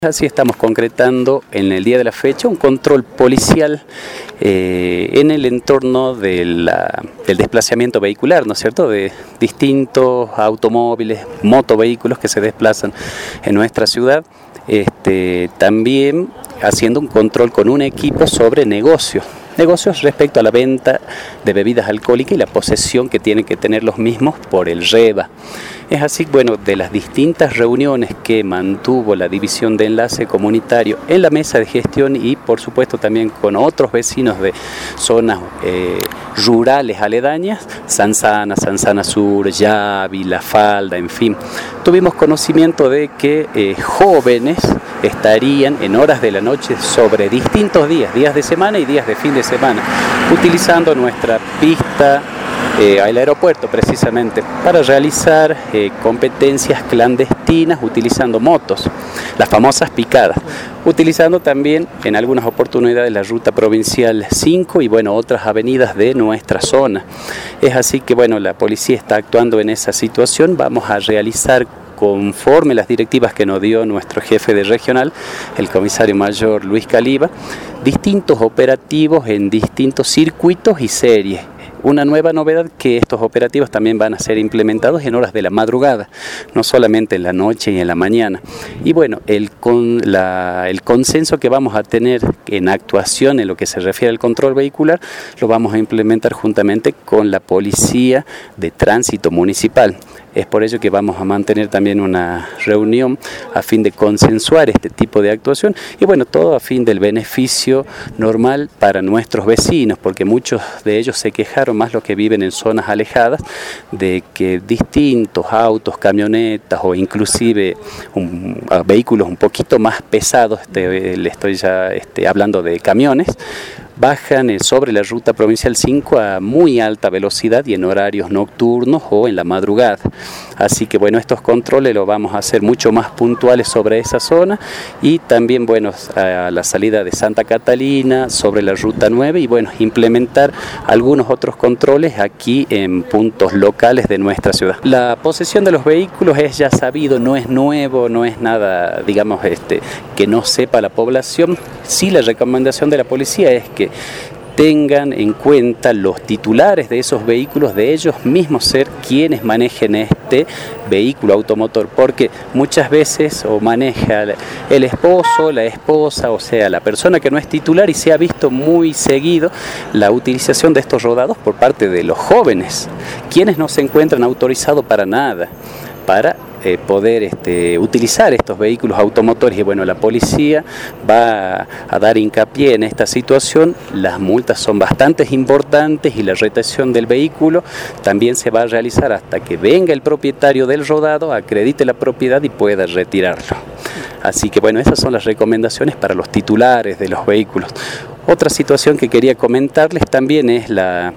Así estamos concretando en el día de la fecha un control policial en el entorno del desplazamiento vehicular, ¿no es cierto?, de distintos automóviles, motovehículos que se desplazan en nuestra ciudad. También haciendo un control con un equipo sobre negocios respecto a la venta de bebidas alcohólicas y la posesión que tienen que tener los mismos por el REBA. Es así, bueno, de las distintas reuniones que mantuvo la División de Enlace Comunitario en la mesa de gestión y por supuesto también con otros vecinos de zonas rurales aledañas, Sansana Sur, Yavi, La Falda, en fin. Tuvimos conocimiento de que jóvenes estarían en horas de la noche sobre distintos días de semana y días de fin de semana, utilizando nuestra pista al aeropuerto precisamente para realizar competencias clandestinas utilizando motos, las famosas picadas, utilizando también en algunas oportunidades la ruta provincial 5 y bueno, otras avenidas de nuestra zona. Es así que bueno, la policía está actuando en esa situación. Vamos a realizar, conforme las directivas que nos dio nuestro jefe de regional, el comisario mayor Luis Caliba, distintos operativos en distintos circuitos y series. Una nueva novedad, que estos operativos también van a ser implementados en horas de la madrugada, no solamente en la noche y en la mañana. Y bueno, el consenso que vamos a tener en actuación en lo que se refiere al control vehicular, lo vamos a implementar juntamente con la Policía de Tránsito Municipal. Es por ello que vamos a mantener también una reunión a fin de consensuar este tipo de actuación y bueno, todo a fin del beneficio normal para nuestros vecinos, porque muchos de ellos se quejaron, más los que viven en zonas alejadas, de que distintos autos, camionetas o inclusive vehículos un poquito más pesados, le estoy ya hablando de camiones, bajan sobre la ruta provincial 5 a muy alta velocidad y en horarios nocturnos o en la madrugada. Así que bueno, estos controles los vamos a hacer mucho más puntuales sobre esa zona y también bueno, a la salida de Santa Catalina, sobre la ruta 9 y bueno, implementar algunos otros controles aquí en puntos locales de nuestra ciudad. La posesión de los vehículos es ya sabido, no es nuevo, no es nada, digamos, que no sepa la población. Sí, la recomendación de la policía es que tengan en cuenta los titulares de esos vehículos, de ellos mismos ser quienes manejen este vehículo automotor, porque muchas veces o maneja el esposo, la esposa, o sea, la persona que no es titular, y se ha visto muy seguido la utilización de estos rodados por parte de los jóvenes, quienes no se encuentran autorizados para nada, para poder utilizar estos vehículos automotores. Y bueno, la policía va a dar hincapié en esta situación. Las multas son bastante importantes y la retención del vehículo también se va a realizar hasta que venga el propietario del rodado, acredite la propiedad y pueda retirarlo. Así que bueno, esas son las recomendaciones para los titulares de los vehículos. Otra situación que quería comentarles también es la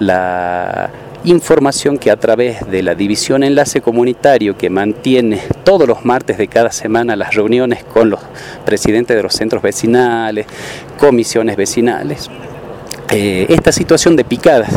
información que a través de la División Enlace Comunitario, que mantiene todos los martes de cada semana las reuniones con los presidentes de los centros vecinales, comisiones vecinales, esta situación de picadas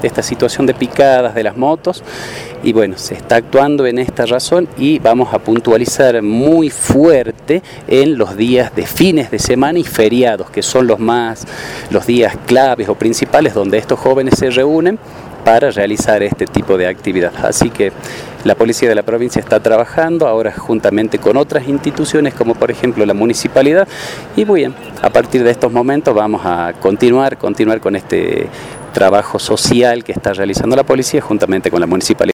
de las motos, y bueno, se está actuando en esta razón y vamos a puntualizar muy fuerte en los días de fines de semana y feriados, que son los días claves o principales donde estos jóvenes se reúnen para realizar este tipo de actividad. Así que la policía de la provincia está trabajando ahora juntamente con otras instituciones como por ejemplo la municipalidad, y bien, a partir de estos momentos vamos a continuar con este trabajo social que está realizando la policía juntamente con la municipalidad.